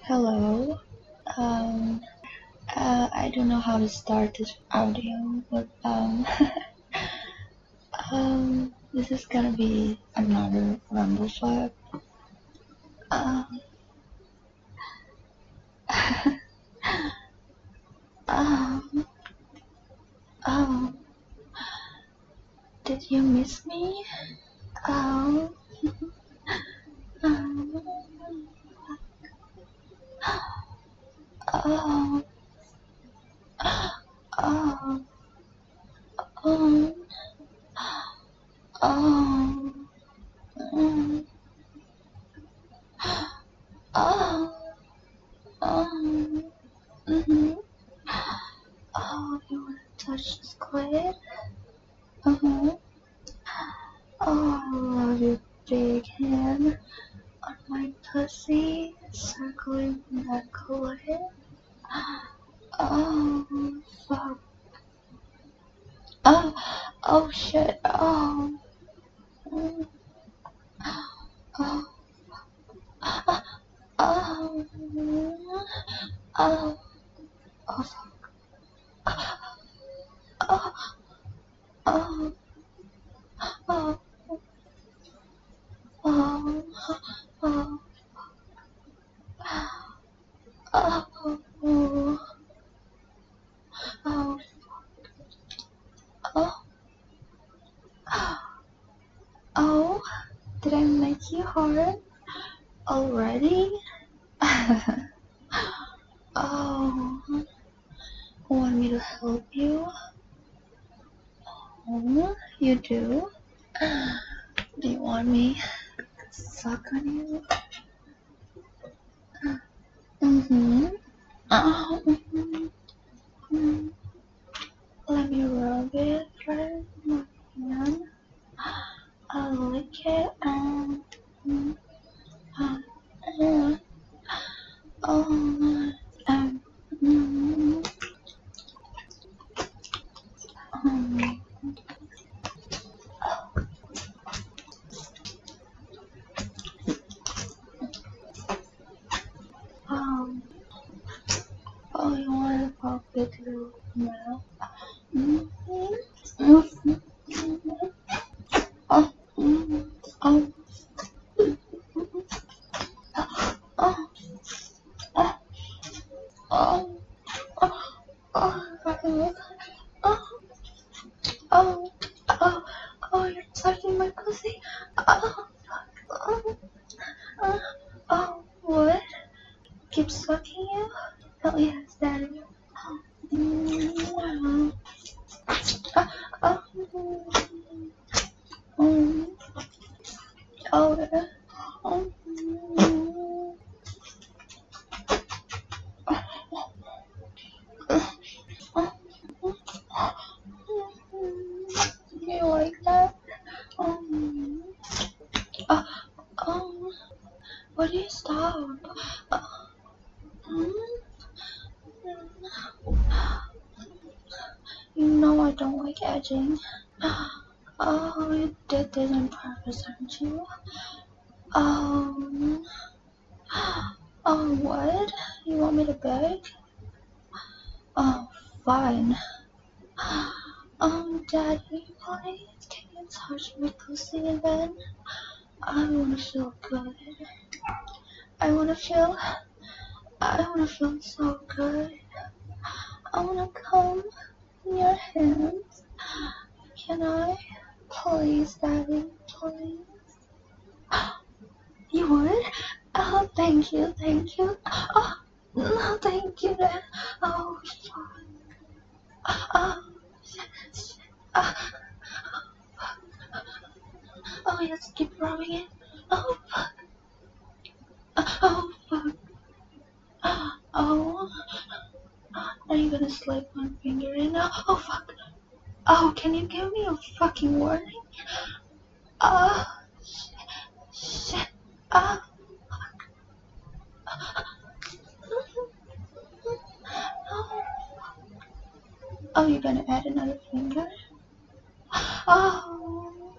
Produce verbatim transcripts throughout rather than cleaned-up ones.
Hello. Um, uh, I don't know how to start this audio, but um, um, this is gonna be another rumble fuck. Um, um, um, did you miss me? Um, um, um, um, um, um, um, um, um, mhm. Oh, you wanna touch the squid? Uh-huh. Oh, I love your big hand on my pussy, circling that clit. Oh, fuck. Oh, oh shit. Oh, mm, oh, oh, oh, oh, oh, fuck. Oh, oh, oh, oh, oh, oh, oh, oh, oh, oh, did I make you hard already? Oh, want me to help you? Oh, you do? Do you want me to suck on you? Mm-hmm. Oh, mm-hmm. Let me rub it right in my hand. I'll lick it and mm, uh, uh, oh, um, mm, um, um, oh, you want to pop it through your mouth? Mm-hmm. Mm-hmm. Oh, mm, oh, oh, oh, oh, oh, oh, oh, oh, oh, oh, you're touching my pussy. Oh, oh, oh, oh, what? Keep sucking you? Oh, yes, daddy. Mm, oh, oh, mm, oh, yeah. Oh, mm, oh, mm, you like that? Um, oh, oh, what do you stop? Oh, mm, you know I don't like edging. Oh, you did this on purpose, aren't you? Um, oh, what? You want me to beg? Oh, fine. Um, Daddy, please, can you touch my pussy again? I wanna feel good. I wanna feel, I wanna feel so good. I wanna come in your hands. Can I? Please, Daddy, please. You would? Oh, thank you, thank you. Oh, no, thank you, Dad. Oh, fuck. Oh, shit, shit. Oh, oh, yes, keep rubbing it. Oh, fuck. Oh, fuck. Oh, are you gonna slip one finger in now? Oh, fuck. Oh, can you give me a fucking warning? Oh, shit. Oh, oh. Oh, you're gonna add another finger? Oh,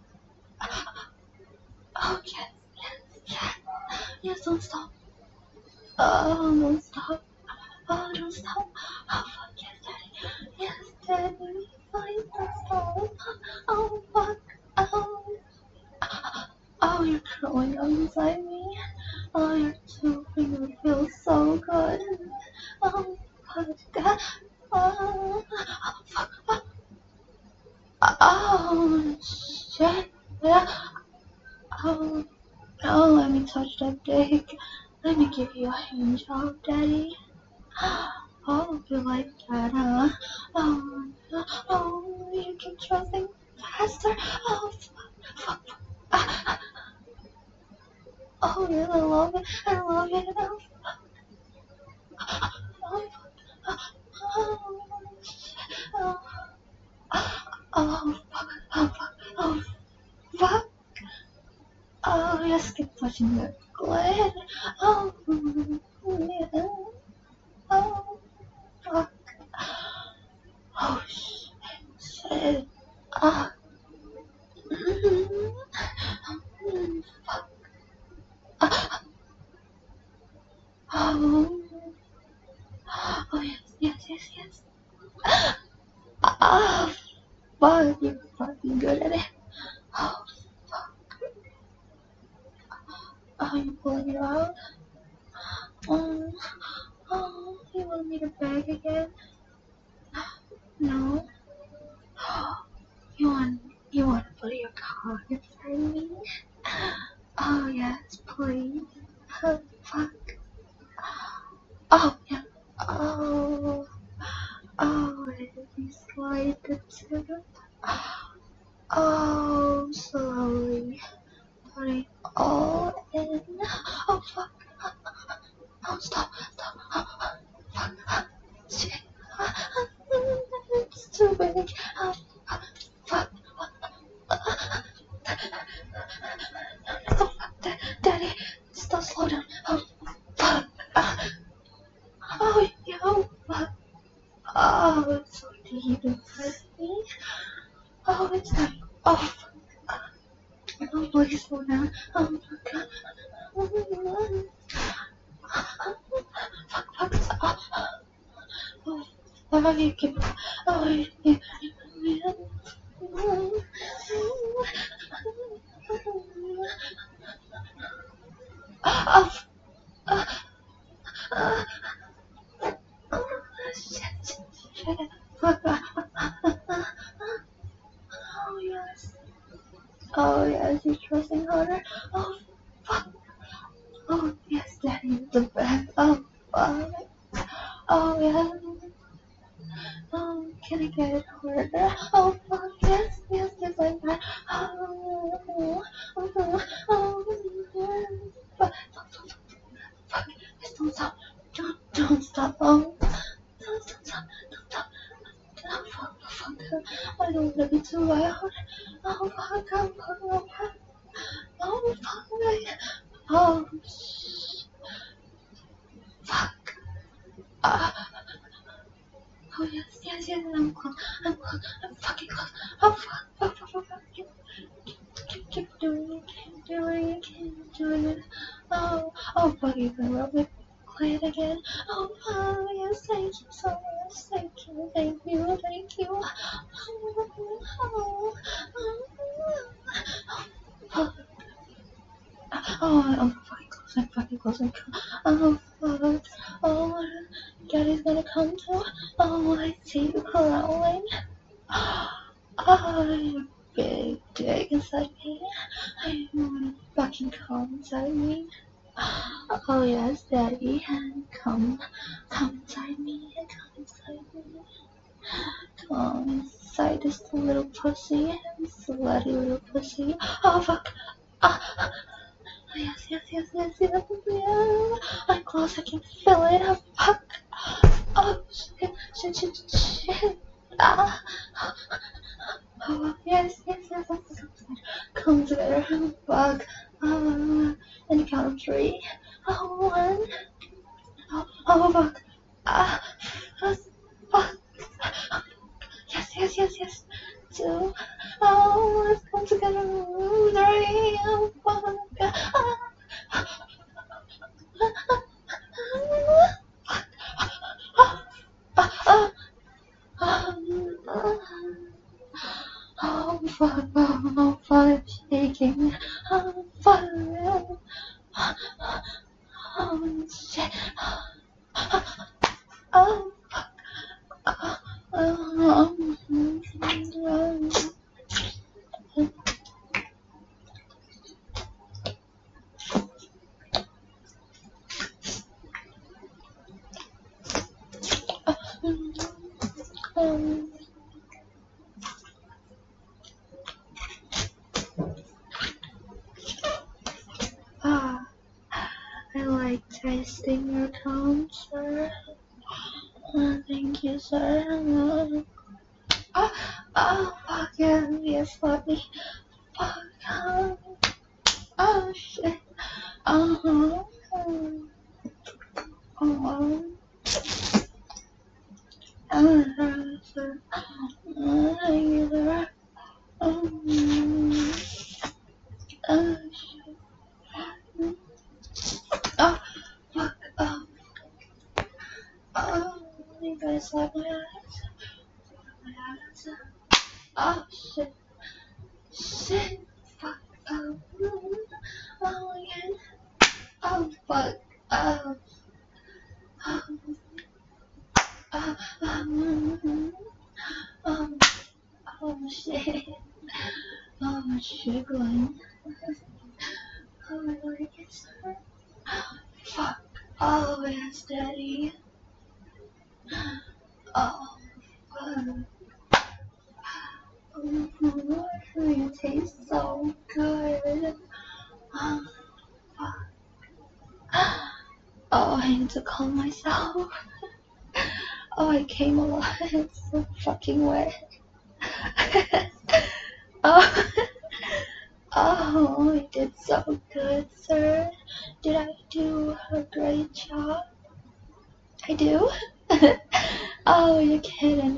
oh, yes, yes, yes. Yes, don't stop. Oh, don't stop. Oh, don't stop. Oh, fuck, yes, daddy. Yes, daddy. Please don't stop. Oh, fuck. Oh. Oh, you're curling up inside me. Oh, you're too making me feel so good. Oh, fuck. God. Oh, oh, fuck. Oh, shit. Yeah. Oh, oh, let me touch that dick. Let me give you a hand job, daddy. Oh, you like that, huh? Oh, oh, you keep trusting faster. Oh, fuck, fuck. Ah, oh, yeah, I love it. I love it. Oh, oh, oh, oh, oh, fuck, oh, fuck, oh, fuck. Oh, yes, keep touching your gland. Oh, yeah. Oh, fuck. Oh, shit. Ah. Mm, mm, fuck. Ah. Oh. Oh, yes, yes, yes, yes. Ah, fuck, you're fucking good at it. Oh, fuck. Oh, you're pulling it out. Oh, oh, you want me to beg again? No. You want, you want to put your cock inside me? Oh, yes, please. Oh, fuck. Oh, yeah. Oh, oh, let me slide the tip. Oh, slowly. Put it all in. Oh, fuck. Oh, stop, stop. Oh, fuck. Shit. It's too big. Oh, fuck. Oh, fuck. Daddy, stop, slow down. Oh, fuck. Oh, yo, fuck. Oh, it's so deep inside me. Oh, it's not. Oh, fuck. Oh, please slow down. Oh, fuck. Oh, fuck, fuck. Oh, oh, you can. Oh, you can. Oh, uh, uh, oh, shit, shit, shit. Fuck. Oh, yes. Oh, yes, you're trusting harder. Oh, fuck. Oh, yes, Daddy, the best. Oh, fuck. Oh, yes. Oh, can I get it harder? Oh, fuck, yes, yes, yes, like that. Oh, oh, oh, oh, yes. Fuck, fuck, fuck, fuck. Yes, don't stop. Don't, don't stop. Oh, don't, don't stop. Don't stop. Oh, fuck, fuck. I don't want to be too loud. Oh, fuck, oh, fuck, oh, fuck. Oh, fuck, right. Oh, fuck. Ah. Oh, yes, yes, yes, I'm close. I'm close. I'm fucking close. Oh, fuck, fuck, fuck, fuck, fuck. Keep, keep, keep doing it. Keep doing it. Keep doing it. Oh, oh, fuck, you can rub it. Play it again. Oh, oh, yes, thank you so much. Thank you, thank you, thank you. Oh, oh, oh, oh, oh, I'm fucking close. I'm fucking close. I'm close. Oh, fuck. Oh, Daddy's gonna come too. Oh, I see you crawling. Oh, you big dick inside me. I wanna fucking come inside me. Oh yes, Daddy, come, come inside me, come inside me. Come inside this little pussy, slutty little pussy. Oh fuck. Ah. Oh, yes, yes, yes, yes, yes, yes. I'm close, I can feel it. Oh fuck. Oh shit, shit, shit, shit. Ah. Oh, yes, yes, yes, yes, yes. Come together. Oh, fuck. Uh, and the count of three. Oh, one. Oh, oh fuck. Ah. Uh, fuck. Yes, yes, yes, yes. Two. Oh, let's come together. Three. Oh, fuck. Ah. fuck, oh fuck, shaking, oh fuck, oh shit, oh fuck, oh, um, ah, I like tasting your tongue, sir. Uh, thank you, sir. Uh, oh, oh, fuck yeah, yes, let me. Fuck, oh, oh shit. Uh-huh. Oh, oh, oh, sir. Uh, thank you, sir. Um, oh, shit. Oh, fuck, oh, oh, you guys slap my ass. My ass. Oh, shit. Shit. Fuck, oh, oh, again. Oh, fuck, oh, oh, oh, oh, oh, oh, shit. Oh, shit, going. Oh, my God, it gets hurt. Fuck. Oh, yes, daddy. Oh, fuck. Oh, you taste so good. Oh, fuck. Oh, I need to calm myself. Oh, I came alive. It's so fucking wet. Oh, oh, I did so good, sir. Did I do a great job? I do? Oh, you're kidding.